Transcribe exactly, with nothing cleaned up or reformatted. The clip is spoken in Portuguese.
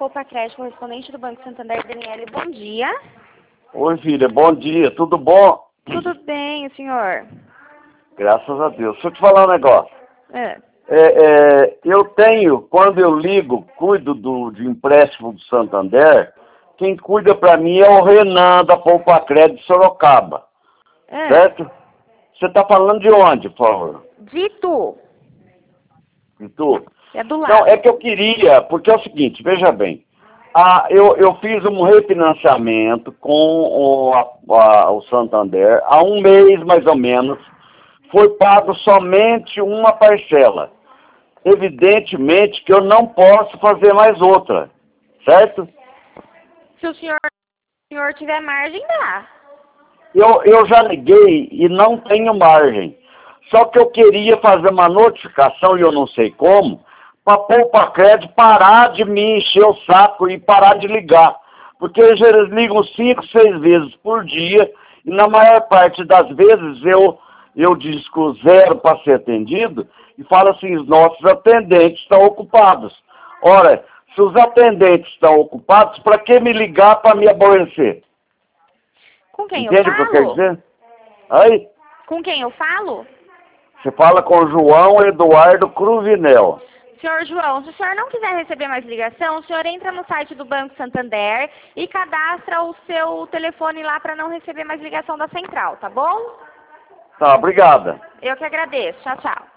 Poupa Crédito, correspondente do Banco Santander, Daniele, bom dia. Oi, filha, bom dia, tudo bom? Tudo bem, senhor? Graças a Deus. Deixa eu te falar um negócio. É. É, é, eu tenho, quando eu ligo, cuido do, de empréstimo do Santander, quem cuida para mim é o Renan da Poupa Crédito de Sorocaba, É. certo? Você está falando de onde, por favor? Dito. De tu? É do lado. Não, é que eu queria, porque é o seguinte, veja bem, a, eu, eu fiz um refinanciamento com o, a, a, o Santander há um mês mais ou menos, foi pago somente uma parcela. Evidentemente que eu não posso fazer mais outra, certo? Se o senhor, o senhor tiver margem, dá. Eu, eu já liguei e não tenho margem. Só que eu queria fazer uma notificação, e eu não sei como, para a Poupa Crédito parar de me encher o saco e parar de ligar. Porque eles ligam cinco, seis vezes por dia, e na maior parte das vezes eu, eu disco zero para ser atendido, e falo assim, os nossos atendentes estão ocupados. Ora, se os atendentes estão ocupados, para que me ligar para me aborrecer? Com quem Entende eu o que eu quero falo? dizer? Aí, Com quem eu falo? você fala com o João Eduardo Cruvinel. Senhor João, se o senhor não quiser receber mais ligação, o senhor entra no site do Banco Santander e cadastra o seu telefone lá para não receber mais ligação da central, tá bom? Tá, obrigada. Eu que agradeço. Tchau, tchau.